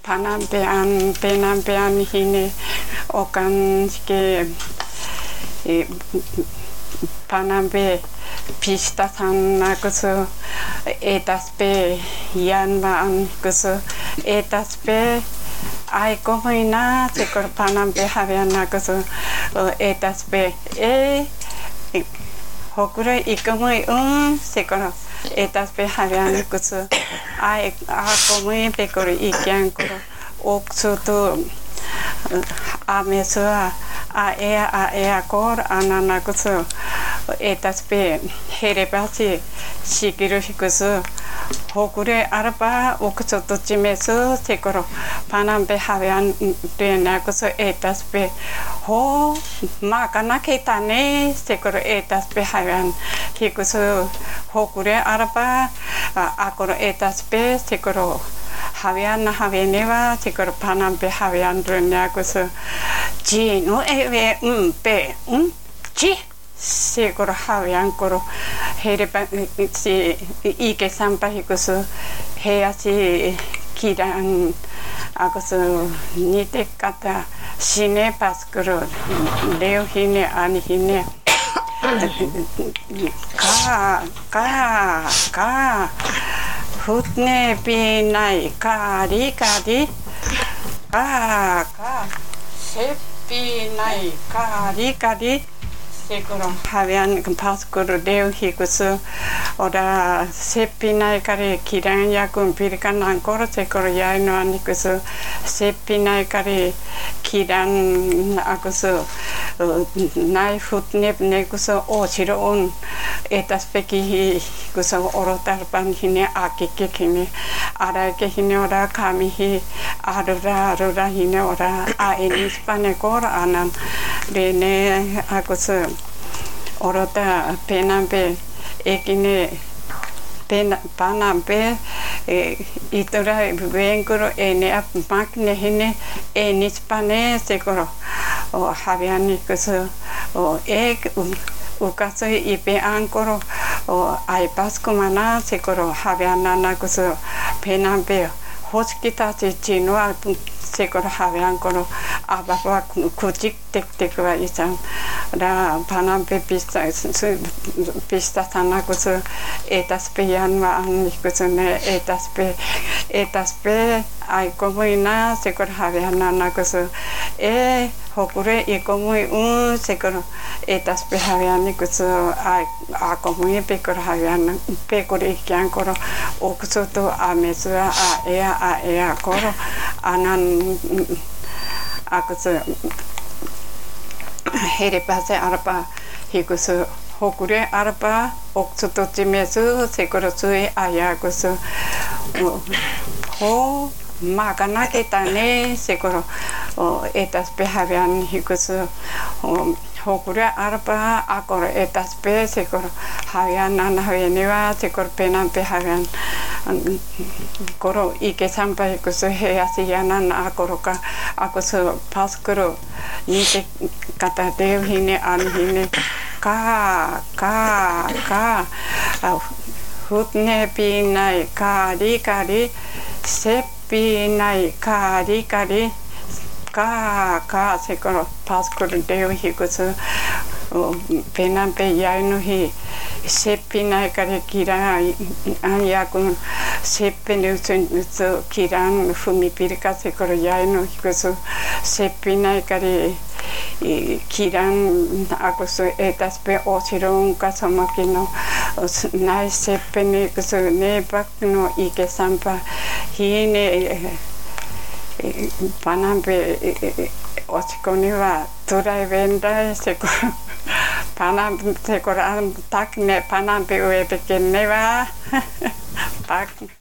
penampean hine okan ke panampe pista sana kusu etaspe yanman kusu etaspe ai komoina sekor panampe haviana kusu etaspe hokure ikomoi sekor etaspe haviana kusu ai komoi pekor ikyan koro oksuto amesua a kor anana kusu etaspe herebasi shikiru hikusu hokure araba oksuto chimesu sekoro panampe havian dena kusu etaspe ho makana ketane sekoro etaspe havian hikusu hokure araba akoro etaspe sekoro havianeva sekoro panampe havian dena kusu jino eve pe chi sekoro havian koro hereba si ike sampa hikusu heasi kiran akusu nite kata sine paskuro leo hine ani hine ka hutne pinai kari ka sepinai kari sekoro havian paskuro leo hikusu ora sepinai kari kiran yakun pirikan angkor sekoro yaino anikusu sepinai kari kiran akusu nai hutne nekusu ochiro on etaspeki kusu orotarpan hine akike hine arake hine ora kami hi arura hine ora aenis panekor anan rene akusu orota penampe ekine panampe itora venkoro ene makne hine enis pane sekoro haviani kusu ukaso ipe ankoro ai paskumana sekoro havianana kusu penampe hoskita chino sekoro havian koro ababa kuchik tek wa isan da panampe pista sana kusu etaspe yanwa an kusu ne etaspe ai komoina sekoro havianana kusu hokure ikomoi sekoro etaspe haviani kusu ai akomoi pekor havian pekor ikyan koro okusoto amesua a koro anan akusu herepase arpa hikusu hokure arpa oksuto chimesu sekoro sui ayakusu ho makana ketane sekoro etaspe havian hikusu hokure arpa akoro etaspe sekoro havian nana havianiwa sekoro penampe havian koro ike sampa hikusu heasi yanan akoroka akusu paskuro nite kata deo hine an hine ka hutne pinai kari sepinai kari ka sekoro paskuro deo hikusu penampe yaino hi sepinai kari kira yakun sepinu so kiran fumipirika sekoro yaino hikusu sepinai kari kiran akusu etaspe ochiron kasamakino nai sepene kusu ne bakno ike sampa hine panampe ochikoni wa turai vendai sekoro panampe sekoro takne panampe uepeke ne wa pak